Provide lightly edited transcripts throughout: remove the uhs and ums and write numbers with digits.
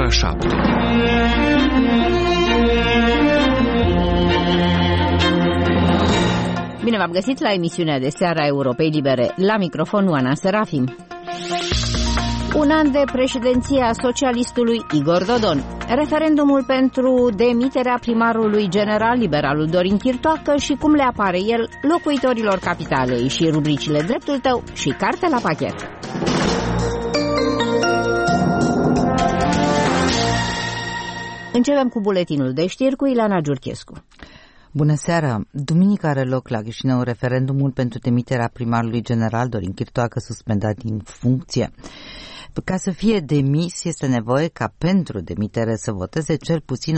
ora 7. Bine v-am găsit la emisiunea de seară a Europei Libere. La microfon Oana Serafim. Un an de președinție a socialistului Igor Dodon. Referendumul pentru demiterea primarului general liberalul Dorin Chirtoacă și cum le apare el locuitorilor capitalei și rubricile Dreptul tău și Carte la pachet. Începem cu buletinul de știri cu Ileana Giurchescu. Bună seara! Duminică are loc la Chișinău referendumul pentru demiterea primarului general Dorin Chirtoacă, suspendat din funcție. Ca să fie demis, este nevoie ca pentru demitere să voteze cel puțin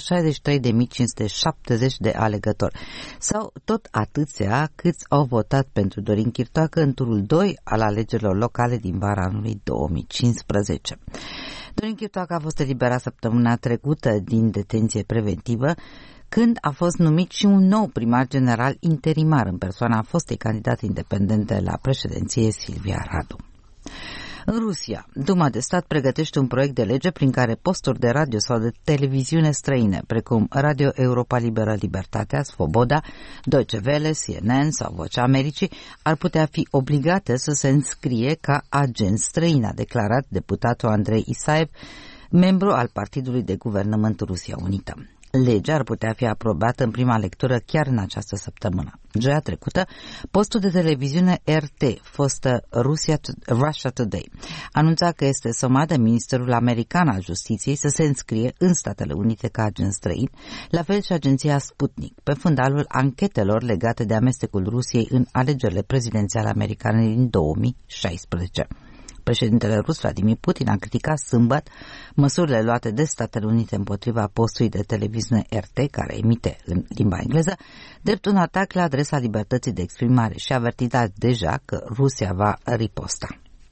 163.570 de alegători, sau tot atâția câți au votat pentru Dorin Chirtoacă în turul 2 al alegerilor locale din vara anului 2015. Dorin Chirtoacă a fost eliberat săptămâna trecută din detenție preventivă, când a fost numit și un nou primar general interimar în persoana fostei candidate independente la președinție Silvia Radu. În Rusia, Duma de Stat pregătește un proiect de lege prin care posturi de radio sau de televiziune străine, precum Radio Europa Liberă, Libertatea, Svoboda, Deutsche Welle, CNN sau Vocea Americii, ar putea fi obligate să se înscrie ca agenți străini, a declarat deputatul Andrei Isaev, membru al Partidului de Guvernământ Rusia Unită. Legea ar putea fi aprobată în prima lectură chiar în această săptămână. Joia trecută, postul de televiziune RT, fostă Russia Today, anunța că este somat de Ministerul American al Justiției să se înscrie în Statele Unite ca agent străin, la fel și agenția Sputnik, pe fundalul anchetelor legate de amestecul Rusiei în alegerile prezidențiale americane din 2016. Președintele rus Vladimir Putin a criticat sâmbătă măsurile luate de Statele Unite împotriva postului de televiziune RT, care emite în limba engleză, drept un atac la adresa libertății de exprimare și a avertizat deja că Rusia va riposta.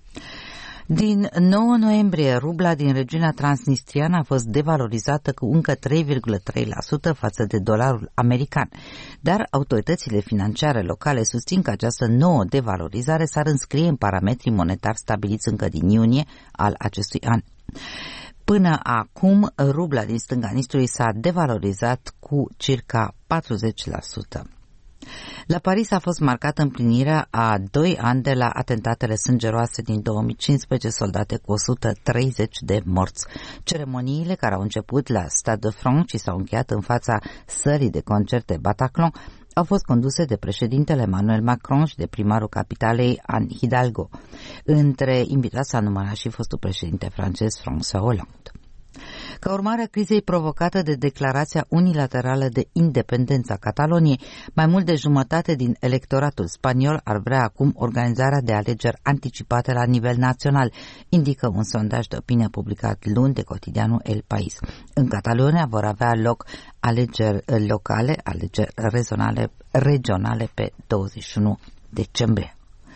Din 9 noiembrie, rubla din regiunea transnistriană a fost devalorizată cu încă 3,3% față de dolarul american, dar autoritățile financiare locale susțin că această nouă devalorizare s-ar înscrie în parametrii monetari stabiliți încă din iunie al acestui an. Până acum, rubla din stânga Nistrului s-a devalorizat cu circa 40%. La Paris a fost marcată împlinirea a 2 ani de la atentatele sângeroase din 2015, soldate cu 130 de morți. Ceremoniile, care au început la Stade de France și s-au încheiat în fața sălii de concerte Bataclan, au fost conduse de președintele Emmanuel Macron și de primarul capitalei Anne Hidalgo. Între invitați s-a numărat și fostul președinte francez François Hollande. Ca urmare a crizei provocată de declarația unilaterală de independență a Cataloniei, mai mult de jumătate din electoratul spaniol ar vrea acum organizarea de alegeri anticipate la nivel național, indică un sondaj de opinie publicat luni de cotidianul El País. În Catalonia vor avea loc alegeri locale, alegeri regionale pe 21 decembrie.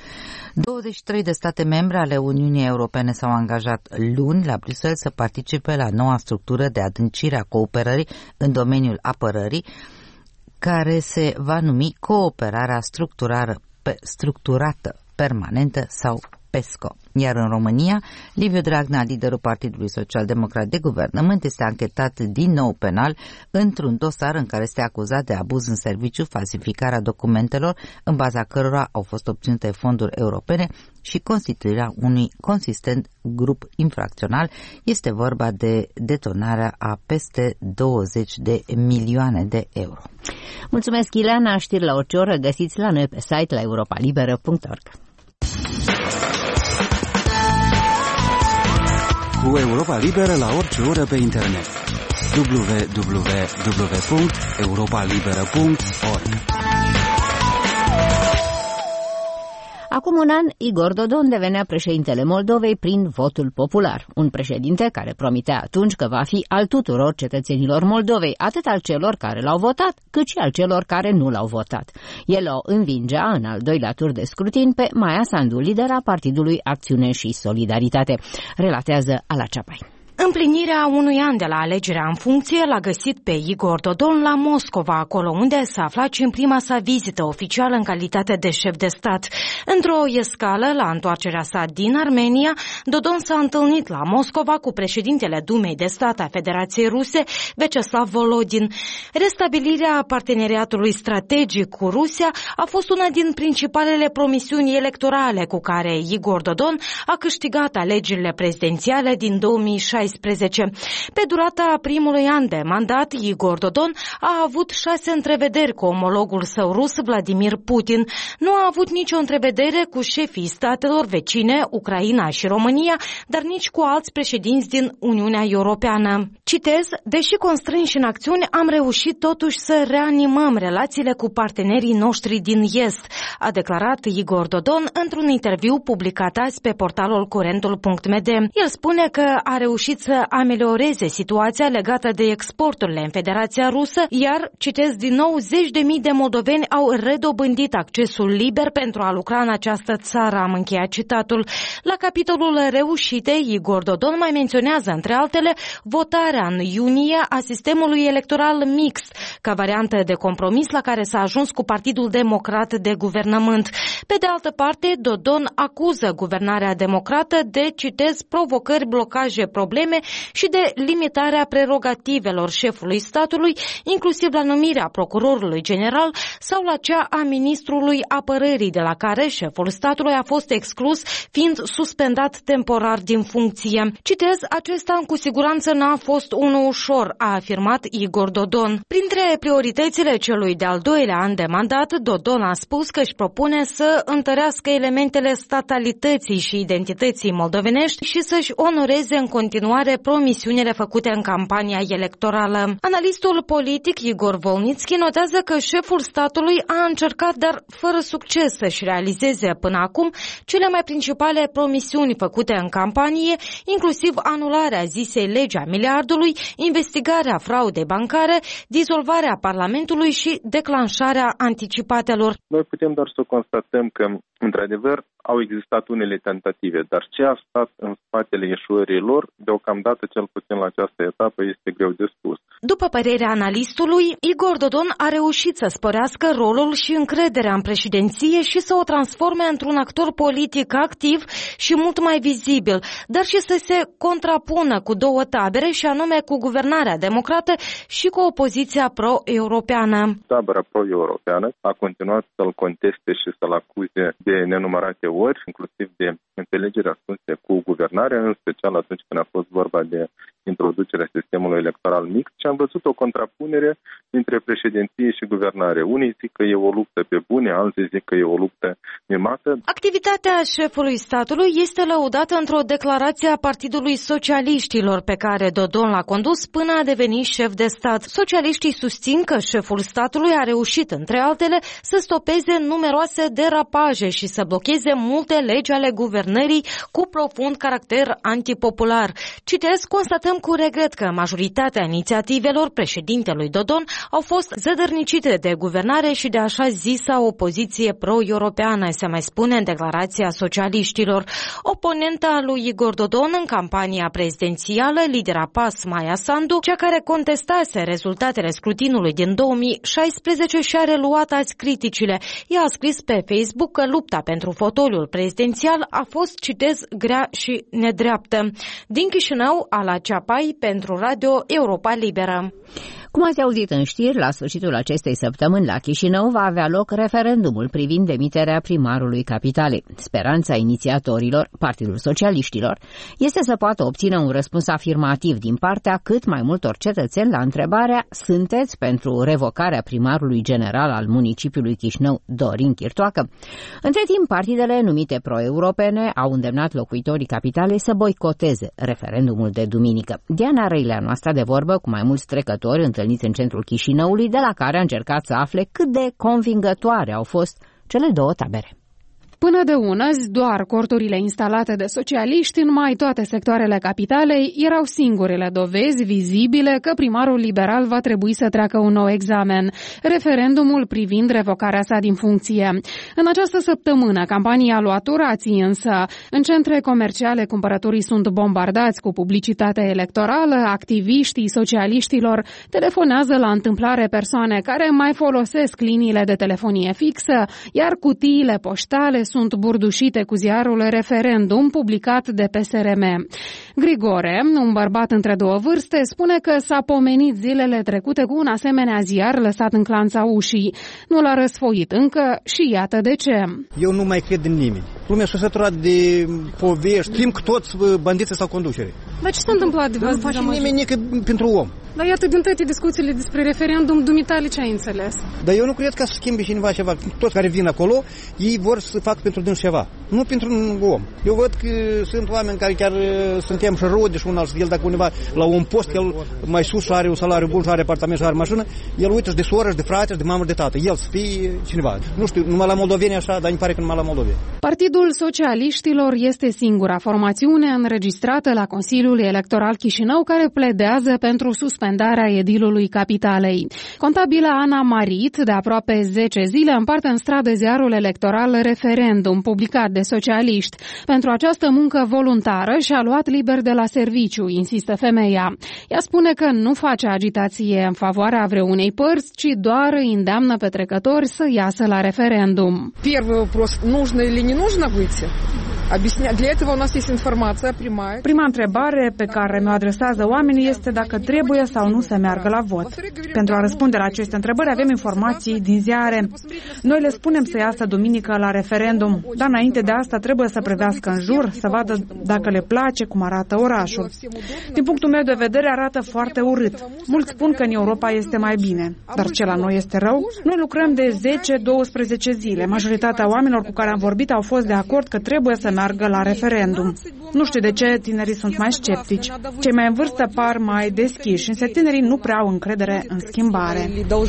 23 de state membre ale Uniunii Europene s-au angajat luni la Bruxelles să participe la noua structură de adâncire a cooperării în domeniul apărării, care se va numi Cooperarea Structurată Permanentă sau PESCO. Iar în România, Liviu Dragnea, liderul Partidului Social-Democrat de Guvernământ, este anchetat din nou penal într-un dosar în care este acuzat de abuz în serviciu, falsificarea documentelor în baza cărora au fost obținute fonduri europene și constituirea unui consistent grup infracțional. Este vorba de detonarea a peste 20 de milioane de euro. Mulțumesc, Ileana. Știri la orice oră găsiți la noi pe site la europalibera.org. Cu Europa Liberă la orice oră pe internet. www.europalibera.org. Acum un an, Igor Dodon devenea președintele Moldovei prin votul popular. Un președinte care promitea atunci că va fi al tuturor cetățenilor Moldovei, atât al celor care l-au votat, cât și al celor care nu l-au votat. El o învingea în al doilea tur de scrutin pe Maia Sandu, lidera Partidului Acțiune și Solidaritate. Relatează Ala Ceapai. Împlinirea unui an de la alegerea în funcție l-a găsit pe Igor Dodon la Moscova, acolo unde s-a aflat și în prima sa vizită oficială în calitate de șef de stat. Într-o escală la întoarcerea sa din Armenia, Dodon s-a întâlnit la Moscova cu președintele Dumei de Stat a Federației Ruse, Vyacheslav Volodin. Restabilirea parteneriatului strategic cu Rusia a fost una din principalele promisiuni electorale cu care Igor Dodon a câștigat alegerile prezidențiale din 2016. Pe durata primului an de mandat, Igor Dodon a avut 6 întrevederi cu omologul său rus, Vladimir Putin. Nu a avut nicio întrevedere cu șefii statelor vecine, Ucraina și România, dar nici cu alți președinți din Uniunea Europeană. Citez, deși constrânși în acțiuni, am reușit totuși să reanimăm relațiile cu partenerii noștri din Est, a declarat Igor Dodon într-un interviu publicat azi pe portalul curentul.md. El spune că a reușit să amelioreze situația legată de exporturile în Federația Rusă, iar, citez din nou, 10.000 de moldoveni au redobândit accesul liber pentru a lucra în această țară, am încheiat citatul. La capitolul reușite, Igor Dodon mai menționează, între altele, votarea în iunie a sistemului electoral mixt, ca variantă de compromis la care s-a ajuns cu Partidul Democrat de guvernământ. Pe de altă parte, Dodon acuză guvernarea democrată de, citez, provocări, blocaje, probleme și de limitarea prerogativelor șefului statului, inclusiv la numirea procurorului general sau la cea a ministrului apărării, de la care șeful statului a fost exclus, fiind suspendat temporar din funcție. Citez, acest an cu siguranță n-a fost unul ușor, a afirmat Igor Dodon. Printre prioritățile celui de-al doilea an de mandat, Dodon a spus că își propune să întărească elementele statalității și identității moldovenești și să-și onoreze în continuare promisiunile făcute în campania electorală. Analistul politic Igor Volnitski notează că șeful statului a încercat, dar fără succes, să-și realizeze până acum cele mai principale promisiuni făcute în campanie, inclusiv anularea zisei legi a miliardului, investigarea fraudei bancare, dizolvarea Parlamentului și declanșarea anticipatelor. Noi putem doar să constatăm că, într-adevăr, au existat unele tentative, dar ce a stat în spatele eșuării lor, deocamdată, cel puțin la această etapă, este greu de spus. După părerea analistului, Igor Dodon a reușit să sporească rolul și încrederea în președinție și să o transforme într-un actor politic activ și mult mai vizibil, dar și să se contrapună cu două tabere, și anume cu guvernarea democrată și cu opoziția pro-europeană. Tabăra pro-europeană a continuat să-l conteste și să-l acuze de nenumărate ori, inclusiv de înțelegeri ascunse cu guvernarea, în special atunci când a fost vorba de introducerea sistemului electoral mixt, și am văzut o contrapunere între președinție și guvernare. Unii zic că e o luptă pe bune, alții zic că e o luptă mimată. Activitatea șefului statului este lăudată într-o declarație a Partidului Socialiștilor, pe care Dodon l-a condus până a deveni șef de stat. Socialiștii susțin că șeful statului a reușit, între altele, să stopeze numeroase derapaje și să blocheze multe legi ale guvernării cu profund caracter antipopular. Citesc, constatăm cu regret că majoritatea inițiativelor președintelui Dodon au fost zădărnicite de guvernare și de așa zisa opoziție pro-europeană, se mai spune în declarația socialiștilor. Oponenta lui Igor Dodon în campania prezidențială, lidera PAS Maia Sandu, cea care contestase rezultatele scrutinului din 2016, și-a reluat azi criticile. Ea a scris pe Facebook că lupta pentru fotoliul prezidențial a fost, citez, grea și nedreaptă. Din Chișinău, Ala Ceapai, pentru Radio Europa Liberă. Cum ați auzit în știri, la sfârșitul acestei săptămâni la Chișinău va avea loc referendumul privind demiterea primarului capitalei. Speranța inițiatorilor, Partidul Socialiștilor, este să poată obține un răspuns afirmativ din partea cât mai multor cetățeni la întrebarea: sunteți pentru revocarea primarului general al municipiului Chișinău, Dorin Chirtoacă? Între timp, partidele numite pro-europene au îndemnat locuitorii capitalei să boicoteze referendumul de duminică. Diana Răilea, noastră de vorbă cu mai mulți trecători întâlniți în centrul Chișinăului, de la care a încercat să afle cât de convingătoare au fost cele două tabere. Până de unăzi, doar corturile instalate de socialiști în mai toate sectoarele capitalei erau singurele dovezi vizibile că primarul liberal va trebui să treacă un nou examen, referendumul privind revocarea sa din funcție. În această săptămână, campania a luat turații, însă în centre comerciale cumpărătorii sunt bombardați cu publicitate electorală, activiștii socialiștilor telefonează la întâmplare persoane care mai folosesc liniile de telefonie fixă, iar cutiile poștale sunt burdușite cu ziarul Referendum publicat de PSRM. Grigore, un bărbat între două vârste, spune că s-a pomenit zilele trecute cu un asemenea ziar lăsat în clanța ușii. Nu l-a răsfoit încă și iată de ce. Eu nu mai cred în nimeni. Lumea s-a săturat de povești, știm că toți bandiții sau conducere. Dar ce s-a întâmplat de nu face nimeni pentru om. Dar iată, din toate discuțiile despre referendum, dumitale ce ai înțeles? Dar eu nu cred că să schimbe cineva ceva. Toți care vin acolo, ei vor să facă pentru dâns ceva, nu pentru un om. Eu văd că sunt oameni care chiar suntem și rode și un alt, el dacă undeva la un post, el mai sus are un salariu bun și are apartament și are mașină, el uită de soră, de frate, de mamă, de tată. El să fie cineva. Nu știu, numai la moldoveni așa, dar îmi pare că numai la moldoveni. Partidul Socialiștilor este singura formațiune înregistrată la Consiliul Electoral Chișinău care pledează pentru suspendarea edilului capitalei. Contabila Ana Marit, de aproape 10 zile, împarte în stradă ziarul electoral Referendum, publicat de socialiști. Pentru această muncă voluntară și-a luat liber de la serviciu, insistă femeia. Ea spune că nu face agitație în favoarea vreunei părți, ci doar îi îndeamnă pe trecători să iasă la referendum. Первый вопрос, нужно или не нужно выйти? Для этого у нас есть информация прямая. Prima întrebare pe care mi-o adresează oamenii este dacă trebuie sau nu să meargă la vot. Pentru a răspunde la aceste întrebări avem informații din ziare. Noi le spunem să iasă duminică la referendum, dar înainte de asta trebuie să privească în jur, să vadă dacă le place cum arată orașul. Din punctul meu de vedere arată foarte urât. Mulți spun că în Europa este mai bine, dar ce la noi este rău? Noi lucrăm de 10-12 zile. Majoritatea oamenilor cu care am vorbit au fost de acord că trebuie să meargă la referendum. Nu știu de ce tinerii sunt mai sceptici. Cei mai în vârstă par mai deschiși, însă tinerii nu prea au încredere în schimbare.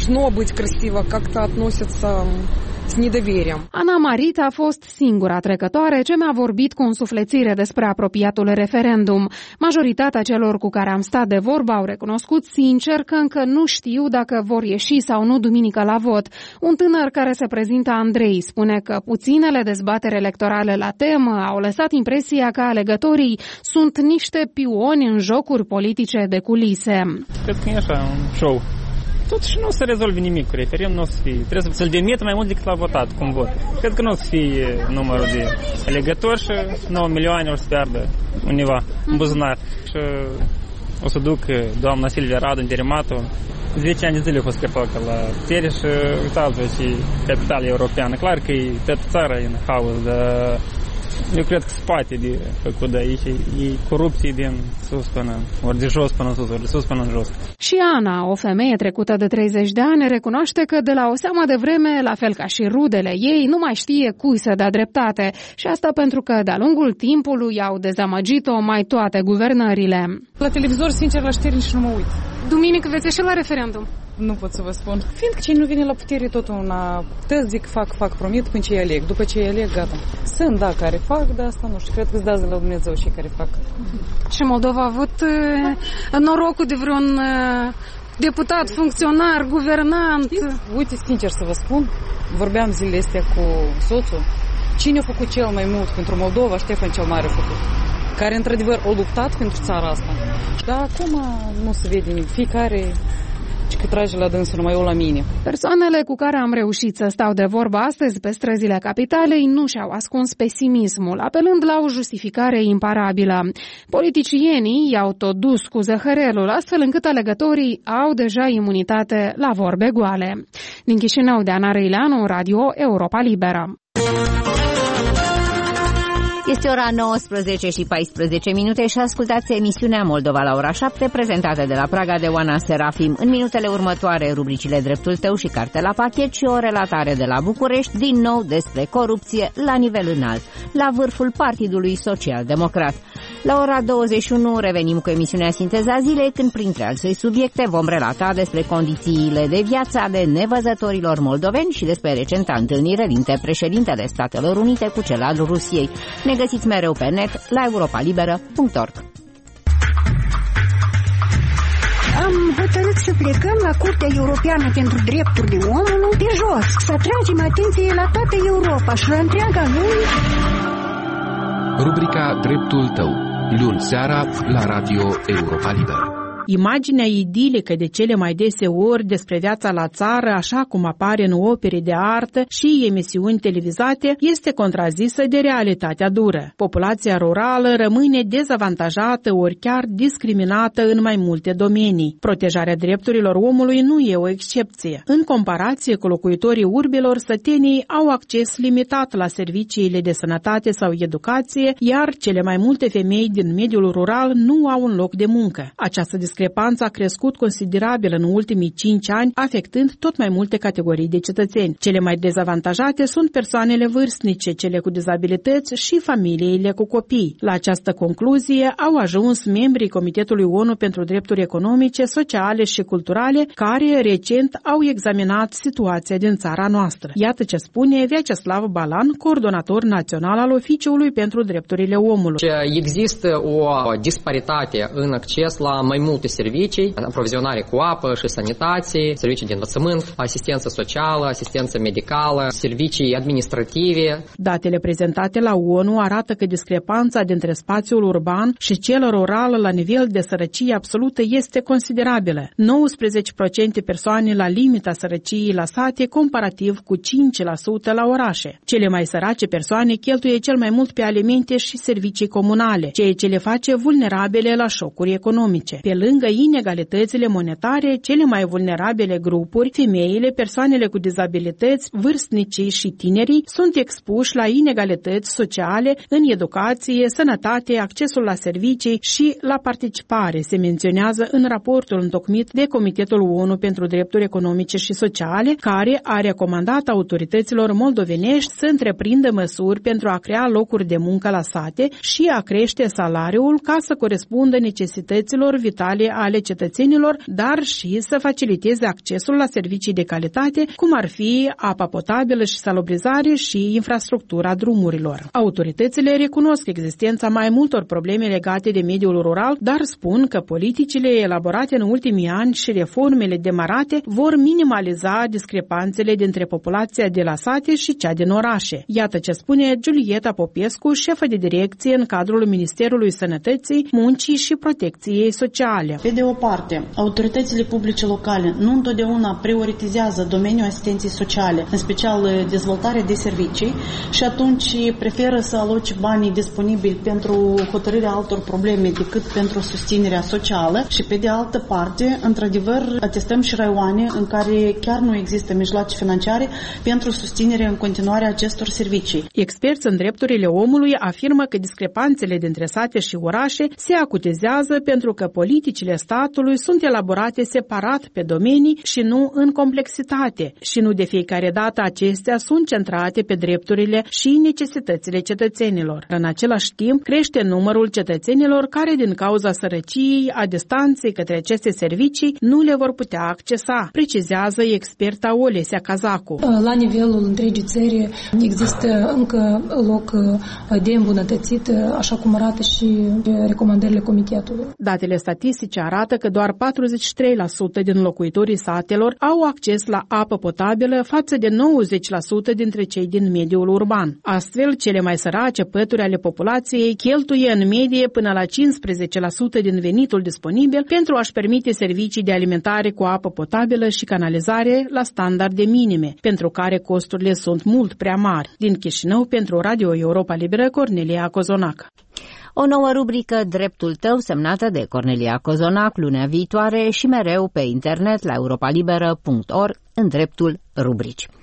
Ana Marit a fost singura trecătoare ce mi-a vorbit cu însuflețire despre apropiatul referendum. Majoritatea celor cu care am stat de vorbă au recunoscut sincer că încă nu știu dacă vor ieși sau nu duminică la vot. Un tânăr care se prezintă Andrei spune că puținele dezbateri electorale la temă au lăsat impresia că alegătorii sunt niște pioni în jocuri politice de culise. Cred că e așa, un show. Totuși nu o să rezolve nimic cu referendum, nu o să fie. Trebuie să-l demită mai mult decât l-a votat, cum vot. Cred că nu o să fie numărul de alegători și 9 milioane o să piardă undeva în buzunar. Și o să duc doamna Silvia Radu în Derimatul. 10 ani de zile a fost căpăcă la putere și uitați-vă și capitala europeană. Clar că e toată țara în haos, dar eu cred că spate de făcut de aici, e corupție din sus până, ori de jos până în sus, ori de sus până în jos. Și Ana, o femeie trecută de 30 de ani, recunoaște că de la o seamă de vreme, la fel ca și rudele ei, nu mai știe cui să dea dreptate. Și asta pentru că de-a lungul timpului au dezamăgit-o mai toate guvernările. La televizor, sincer, la știri nici nu mă uit. Duminică veți ieși la referendum? Nu pot să vă spun. Fiindcă cine nu vine la putere, tot una zic, fac, promit până ce îi aleg. După ce îi aleg, gata. Sunt, da, care fac, dar asta nu știu. Cred că îți dați de la Dumnezeu și care fac. Și Moldova a avut norocul de vreun deputat, funcționar, guvernant? Uite, sincer să vă spun, vorbeam zilele astea cu soțul. Cine a făcut cel mai mult pentru Moldova? Ștefan cel Mare a făcut. Care, într-adevăr, a luptat pentru țara asta. Dar acum nu se vede nimic. Fiecare că trage la dânsul numai eu la mine. Persoanele cu care am reușit să stau de vorbă astăzi pe străzile capitalei nu și-au ascuns pesimismul, apelând la o justificare imparabilă. Politicienii i-au tot dus cu zăhărelul, astfel încât alegătorii au deja imunitate la vorbe goale. Din Chișinău, Deana Răileanu, Radio Europa Liberă. Este ora 19 și 14 minute și ascultați emisiunea Moldova la ora 7, prezentată de la Praga de Oana Serafim. În minutele următoare, rubricile Dreptul tău și Carte la pachet și o relatare de la București, din nou despre corupție la nivel înalt, la vârful Partidului Social Democrat. La ora 21 revenim cu emisiunea Sinteza Zilei, când printre alte subiecte vom relata despre condițiile de viață ale nevăzătorilor moldoveni și despre recenta întâlnire dintre președintele Statelor Unite cu cel al Rusiei. Ne găsiți mereu pe net la europalibera.org. Am hotărât să plecăm la Curtea Europeană pentru Drepturile Omului de jos, să atragem atenție la toată Europa și la întreaga lume. Rubrica Dreptul tău, luni seara la Radio Europa Liberă. Imaginea idilică de cele mai dese ori despre viața la țară, așa cum apare în opere de artă și emisiuni televizate, este contrazisă de realitatea dură. Populația rurală rămâne dezavantajată ori chiar discriminată în mai multe domenii. Protejarea drepturilor omului nu e o excepție. În comparație cu locuitorii urbilor, sătenii au acces limitat la serviciile de sănătate sau educație, iar cele mai multe femei din mediul rural nu au un loc de muncă. Această discrepanța a crescut considerabil în ultimii 5 ani, afectând tot mai multe categorii de cetățeni. Cele mai dezavantajate sunt persoanele vârstnice, cele cu dizabilități și familiile cu copii. La această concluzie au ajuns membrii Comitetului ONU pentru Drepturi Economice, Sociale și Culturale, care recent au examinat situația din țara noastră. Iată ce spune Vyacheslav Balan, coordonator național al Oficiului pentru Drepturile Omului. Există o disparitate în acces la mai multe servicii, aprovizionare cu apă și sanitație, servicii de învățământ, asistență socială, asistență medicală, servicii administrative. Datele prezentate la ONU arată că discrepanța dintre spațiul urban și cel rural la nivel de sărăcie absolută este considerabilă. 19% persoane la limita sărăciei la sate, comparativ cu 5% la orașe. Cele mai sărace persoane cheltuie cel mai mult pe alimente și servicii comunale, ceea ce le face vulnerabile la șocuri economice. Pe lângă inegalitățile monetare, cele mai vulnerabile grupuri, femeile, persoanele cu dizabilități, vârstnicii și tinerii, sunt expuși la inegalități sociale în educație, sănătate, accesul la servicii și la participare, se menționează în raportul întocmit de Comitetul ONU pentru Drepturi Economice și Sociale, care a recomandat autorităților moldovenești să întreprindă măsuri pentru a crea locuri de muncă la sate și a crește salariul ca să corespundă necesităților vitale ale cetățenilor, dar și să faciliteze accesul la servicii de calitate, cum ar fi apa potabilă și salubrizare și infrastructura drumurilor. Autoritățile recunosc existența mai multor probleme legate de mediul rural, dar spun că politicile elaborate în ultimii ani și reformele demarate vor minimaliza discrepanțele dintre populația de la sate și cea din orașe. Iată ce spune Giulieta Popescu, șefă de direcție în cadrul Ministerului Sănătății, Muncii și Protecției Sociale. Pe de o parte, autoritățile publice locale nu întotdeauna prioritizează domeniul asistenței sociale, în special dezvoltarea de servicii, și atunci preferă să aloce banii disponibili pentru hotărârea altor probleme decât pentru susținerea socială, și pe de altă parte, într-adevăr, atestăm și raioane în care chiar nu există mijloace financiare pentru susținerea în continuare a acestor servicii. Experți în drepturile omului afirmă că discrepanțele dintre sate și orașe se acutizează pentru că politicile statului sunt elaborate separat pe domenii și nu în complexitate, și nu de fiecare dată acestea sunt centrate pe drepturile și necesitățile cetățenilor. În același timp, crește numărul cetățenilor care, din cauza sărăciei, a distanței către aceste servicii, nu le vor putea accesa, precizează experta Olesia Cazacu. La nivelul întregii țări există încă loc de îmbunătățit, așa cum arată și recomandările comitetului. Datele statistice arată că doar 43% din locuitorii satelor au acces la apă potabilă față de 90% dintre cei din mediul urban. Astfel, cele mai sărace pături ale populației cheltuie în medie până la 15% din venitul disponibil pentru a-și permite servicii de alimentare cu apă potabilă și canalizare la standarde minime, pentru care costurile sunt mult prea mari. Din Chișinău, pentru Radio Europa Liberă, Cornelia Cozonac. O nouă rubrică, Dreptul tău, semnată de Cornelia Cozonac, lunea viitoare și mereu pe internet la europalibera.org, în dreptul rubrici.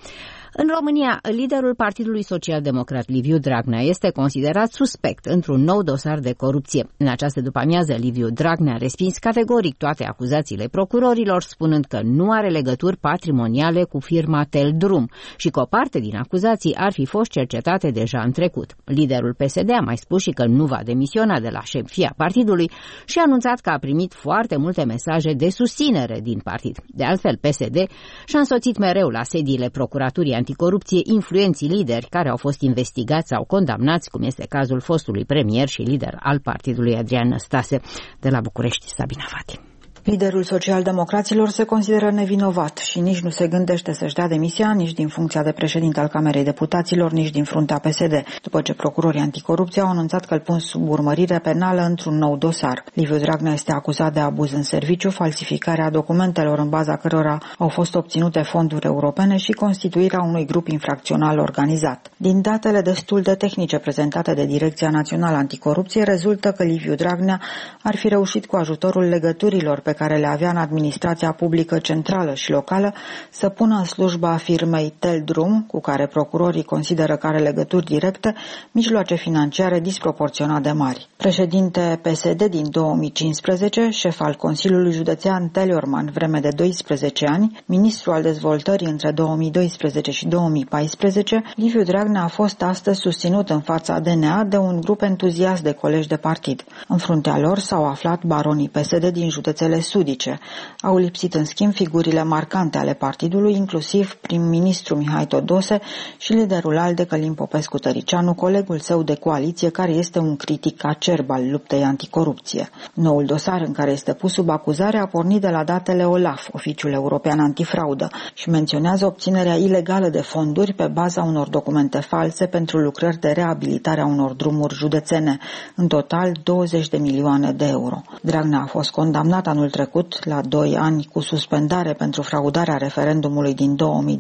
În România, liderul Partidului Social-Democrat Liviu Dragnea este considerat suspect într-un nou dosar de corupție. În această după-amiază, Liviu Dragnea a respins categoric toate acuzațiile procurorilor, spunând că nu are legături patrimoniale cu firma Teldrum și că o parte din acuzații ar fi fost cercetate deja în trecut. Liderul PSD a mai spus și că nu va demisiona de la șefia partidului și a anunțat că a primit foarte multe mesaje de susținere din partid. De altfel, PSD și-a însoțit mereu la sediile Procuraturii Anticorupție influenții lideri care au fost investigați sau condamnați, cum este cazul fostului premier și lider al partidului Adrian Năstase. De la București, Sabina Fati. Liderul social-democraților se consideră nevinovat și nici nu se gândește să-și dea demisia nici din funcția de președinte al Camerei Deputaților, nici din fruntea PSD, după ce procurorii anticorupție au anunțat că îl pun sub urmărire penală într-un nou dosar. Liviu Dragnea este acuzat de abuz în serviciu, falsificarea documentelor în baza cărora au fost obținute fonduri europene și constituirea unui grup infracțional organizat. Din datele destul de tehnice prezentate de Direcția Națională Anticorupție, rezultă că Liviu Dragnea ar fi reușit cu ajutorul legăturilor pe care le avea în administrația publică centrală și locală să pună în slujba firmei Teldrum, cu care procurorii consideră că are legături directe, mijloace financiare disproporționat de mari. Președinte PSD din 2015, șef al Consiliului Județean Teleorman vreme de 12 ani, ministru al dezvoltării între 2012 și 2014, Liviu Dragnea a fost astăzi susținut în fața DNA de un grup entuziast de colegi de partid. În fruntea lor s-au aflat baronii PSD din județele sudice. Au lipsit în schimb figurile marcante ale partidului, inclusiv prim-ministru Mihai Todose și liderul ALDE Călin Popescu-Tăricianu, colegul său de coaliție, care este un critic acerb al luptei anticorupție. Noul dosar în care este pus sub acuzare a pornit de la datele OLAF, Oficiul European Antifraudă, și menționează obținerea ilegală de fonduri pe baza unor documente false pentru lucrări de reabilitare a unor drumuri județene, în total 20 de milioane de euro. Dragnea a fost condamnat anul trecut la 2 ani cu suspendare pentru fraudarea referendumului din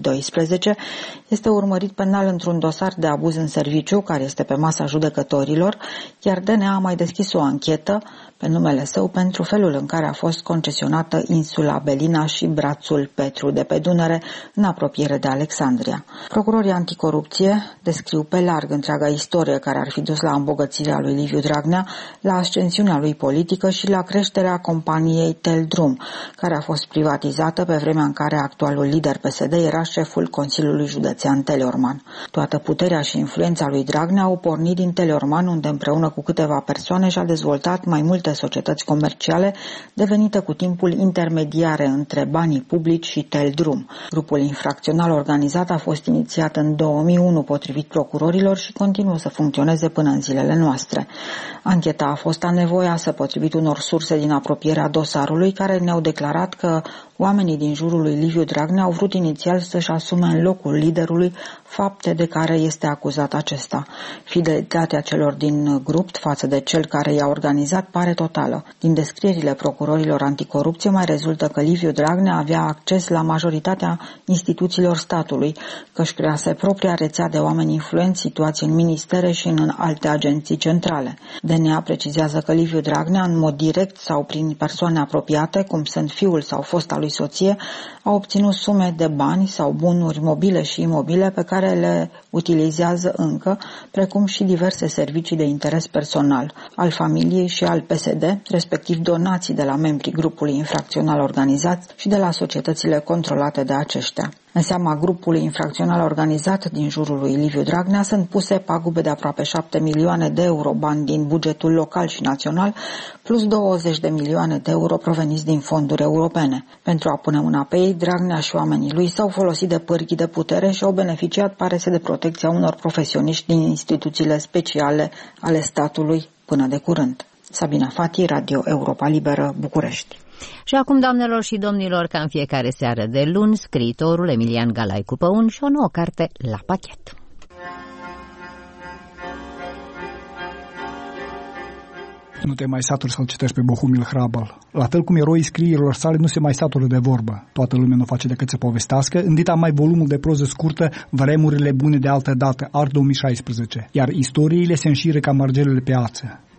2012, este urmărit penal într-un dosar de abuz în serviciu care este pe masa judecătorilor, iar DNA a mai deschis o anchetă pe numele său pentru felul în care a fost concesionată insula Belina și brațul Petru de pe Dunăre, în apropiere de Alexandria. Procurorii anticorupție descriu pe larg întreaga istorie care ar fi dus la îmbogățirea lui Liviu Dragnea, la ascensiunea lui politică și la creșterea companiei Teldrum, care a fost privatizată pe vremea în care actualul lider PSD era șeful Consiliului Județean Teleorman. Toată puterea și influența lui Dragnea au pornit din Teleorman, unde împreună cu câteva persoane și-a dezvoltat mai multe societăți comerciale, devenite cu timpul intermediare între banii publici și Teldrum. Grupul infracțional organizat a fost inițiat în 2001 potrivit procurorilor și continuă să funcționeze până în zilele noastre. Ancheta a fost anevoioasă potrivit unor surse din apropierea dosarului care ne-au declarat că oamenii din jurul lui Liviu Dragnea au vrut inițial să-și asume în locul liderului fapte de care este acuzat acesta. Fidelitatea celor din grup față de cel care i-a organizat pare totală. Din descrierile procurorilor anticorupție mai rezultă că Liviu Dragnea avea acces la majoritatea instituțiilor statului, că își crease propria rețea de oameni influenți situați în ministere și în alte agenții centrale. DNA precizează că Liviu Dragnea, în mod direct sau prin persoane apropiate, cum sunt fiul sau fosta lui soție, a obținut sume de bani sau bunuri mobile și imobile pe care le utilizează încă, precum și diverse servicii de interes personal al familiei și al PSD, respectiv donații de la membrii grupului infracțional organizat și de la societățile controlate de aceștia. În seama grupului infracțional organizat din jurul lui Liviu Dragnea sunt puse pagube de aproape 7 milioane de euro bani din bugetul local și național, plus 20 de milioane de euro proveniți din fonduri europene. Pentru a pune mâna pe ei, Dragnea și oamenii lui s-au folosit de pârghii de putere și au beneficiat, pare să, de protecția unor profesioniști din instituțiile speciale ale statului până de curând. Sabina Fati, Radio Europa Liberă, București. Și acum, doamnelor și domnilor, ca în fiecare seară de luni, scriitorul Emilian Galaicu Păun și o nouă carte la pachet. Nu te mai saturi să-l citești pe Bohumil Hrabal. La fel cum eroii scrierilor sale nu se mai satură de vorbă. Toată lumea nu face decât să povestească. Îndita mai volumul de proză scurtă, Vremurile bune de altă dată, Art 2016. Iar istoriile se înșiră ca margelele pe ață.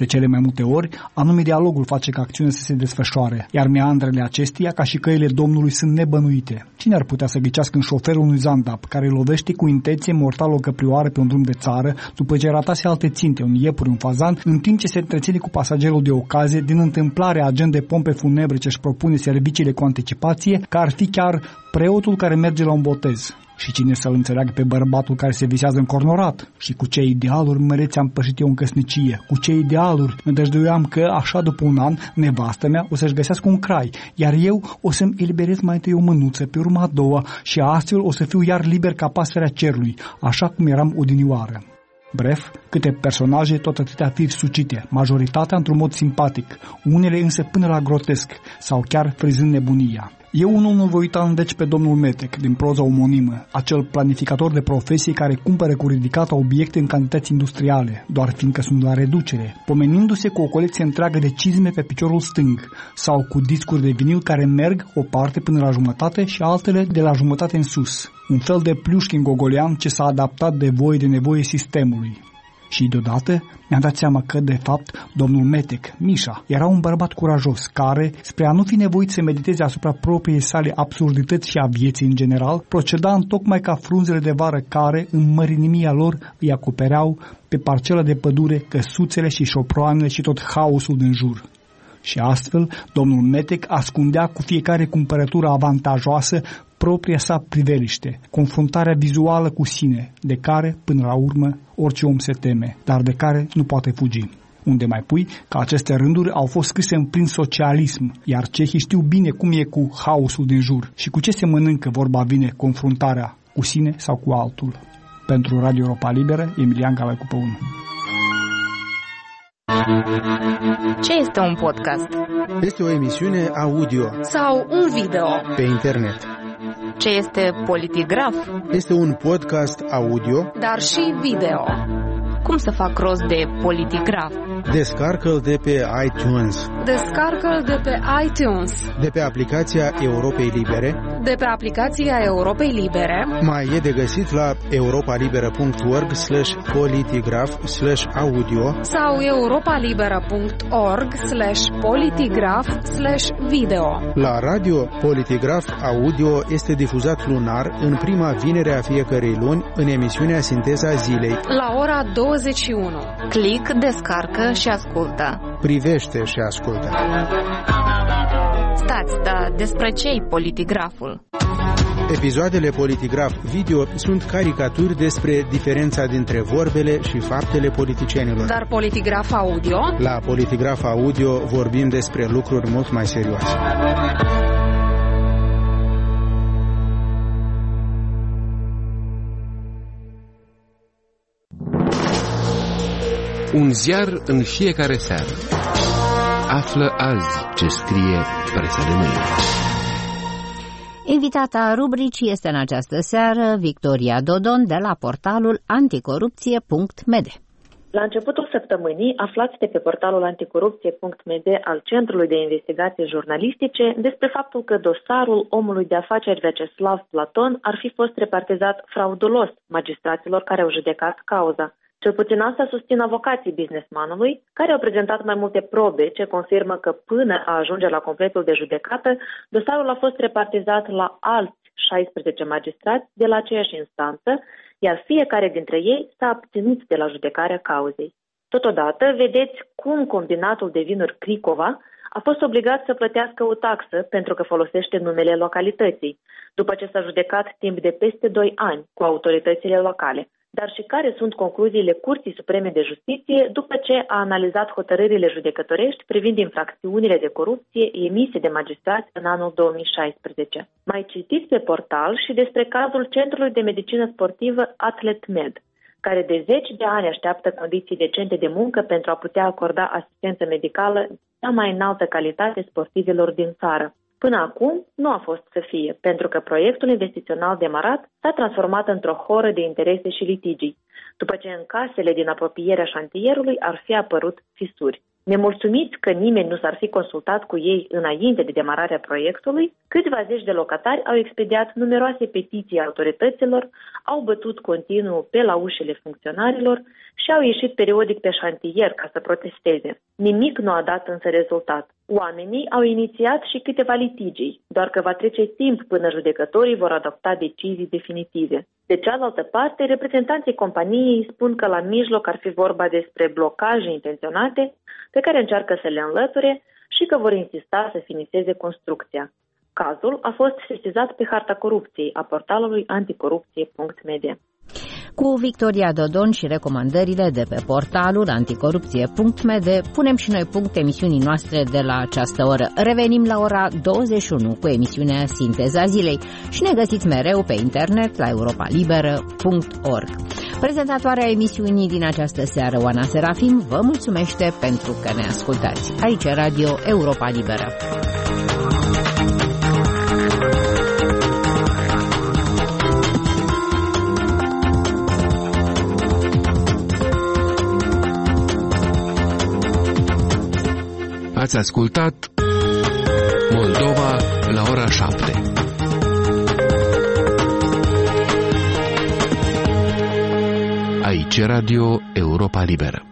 De cele mai multe ori, anume dialogul face ca acțiunea să se desfășoare, iar meandrele acesteia, ca și căile Domnului, sunt nebănuite. Cine ar putea să ghicească în șoferul unui zandap care lovește cu intenție mortal o căprioară pe un drum de țară, după ce ratase alte ținte, un iepure, un fazan, în timp ce se întreține cu pasagerul de ocazie, din întâmplare agent de pompe funebre ce își propune serviciile cu anticipație, că ar fi chiar preotul care merge la un botez? Și cine să-l înțeleagă pe bărbatul care se visează încornorat? Și cu ce idealuri măreți am pășit eu în căsnicie? Cu ce idealuri nădăjduiam că, așa după un an, nevastă mea o să-și găsească un crai, iar eu o să-mi eliberez mai întâi o mânuță, pe urma a doua, și astfel o să fiu iar liber ca pasărea cerului, așa cum eram odinioară. Bref, câte personaje, tot atâtea firi sucite, majoritatea într-un mod simpatic, unele însă până la grotesc, sau chiar frizând nebunia. Eu unul nu voi uita în veci pe domnul Metec, din proza omonimă, acel planificator de profesie care cumpără cu ridicata obiecte în cantități industriale, doar fiindcă sunt la reducere, pomenindu-se cu o colecție întreagă de cizme pe piciorul stâng, sau cu discuri de vinil care merg o parte până la jumătate și altele de la jumătate în sus. Un fel de Pliușkin gogolean ce s-a adaptat de nevoie sistemului. Și deodată mi-am dat seama că, de fapt, domnul Metec, Mișa, era un bărbat curajos care, spre a nu fi nevoit să mediteze asupra propriei sale absurdități și a vieții în general, proceda întocmai ca frunzele de vară care, în mărinimia lor, îi acopereau pe parcela de pădure căsuțele și șoproanele și tot haosul din jur. Și astfel, domnul Metec ascundea cu fiecare cumpărătură avantajoasă propria sa priveliște, confruntarea vizuală cu sine, de care, până la urmă, orice om se teme, dar de care nu poate fugi. Unde mai pui că aceste rânduri au fost scrise în plin socialism, iar cehii știu bine cum e cu haosul din jur și cu ce se mănâncă, vorba vine, confruntarea cu sine sau cu altul. Pentru Radio Europa Liberă, Emilian Galaicu pe 1. Ce este un podcast? Este o emisiune audio sau un video pe internet. Ce este Politigraf? Este un podcast audio, dar și video. Cum să fac rost de Politigraf? Descarcă-l de pe iTunes. Descarcă-l de pe iTunes. De pe aplicația Europei Libere. De pe aplicația Europei Libere. Mai e de găsit la europalibera.org/politigraf/audio sau europalibera.org/politigraf/video. La Radio Politigraf Audio este difuzat lunar în prima vinere a fiecărei luni în emisiunea Sinteza Zilei la ora 21. Click, descarcă și ascultă. Privește și ascultă. Stați, dar despre ce-i Politigraful? Episoadele Politigraf Video sunt caricaturi despre diferența dintre vorbele și faptele politicienilor. Dar Politigraf Audio? La Politigraf Audio vorbim despre lucruri mult mai serioase. Un ziar în fiecare seară. Află azi ce scrie presa de mâine. Invitata rubricii este în această seară Victoria Dodon de la portalul anticorupție.md. La începutul săptămânii aflați de pe portalul anticorupție.md al Centrului de Investigații Jurnalistice despre faptul că dosarul omului de afaceri Vyacheslav Platon ar fi fost repartizat fraudulos magistraților care au judecat cauza. Cel puțin asta susțin avocații businessmanului, care au prezentat mai multe probe ce confirmă că până a ajunge la completul de judecată, dosarul a fost repartizat la alți 16 magistrați de la aceeași instanță, iar fiecare dintre ei s-a abținut de la judecarea cauzei. Totodată, vedeți cum combinatul de vinuri Cricova a fost obligat să plătească o taxă pentru că folosește numele localității, după ce s-a judecat timp de peste 2 ani cu autoritățile locale. Dar și care sunt concluziile Curții Supreme de Justiție după ce a analizat hotărârile judecătorești privind infracțiunile de corupție emise de magistrați în anul 2016. Mai citiți pe portal și despre cazul Centrului de Medicină Sportivă AthletMed, care de 10 de ani așteaptă condiții decente de muncă pentru a putea acorda asistență medicală de cea mai înaltă calitate sportivilor din țară. Până acum nu a fost să fie, pentru că proiectul investițional demarat s-a transformat într-o horă de interese și litigii, după ce în casele din apropierea șantierului ar fi apărut fisuri. Nemulțumiți că nimeni nu s-ar fi consultat cu ei înainte de demararea proiectului, câțiva zeci de locatari au expediat numeroase petiții autorităților, au bătut continuu pe la ușile funcționarilor și au ieșit periodic pe șantier ca să protesteze. Nimic nu a dat însă rezultat. Oamenii au inițiat și câteva litigii, doar că va trece timp până judecătorii vor adopta decizii definitive. De cealaltă parte, reprezentanții companiei spun că la mijloc ar fi vorba despre blocaje intenționate pe care încearcă să le înlăture și că vor insista să finiseze construcția. Cazul a fost sesizat pe harta corupției a portalului anticorupție.md. Cu Victoria Dodon și recomandările de pe portalul anticorupție.md punem și noi punct emisiunii noastre de la această oră. Revenim la ora 21 cu emisiunea Sinteza Zilei și ne găsiți mereu pe internet la europalibera.org. Prezentatoarea emisiunii din această seară, Oana Serafim, vă mulțumește pentru că ne ascultați. Aici Radio Europa Liberă. Ați ascultat Moldova la ora 7. Aici Radio Europa Liberă.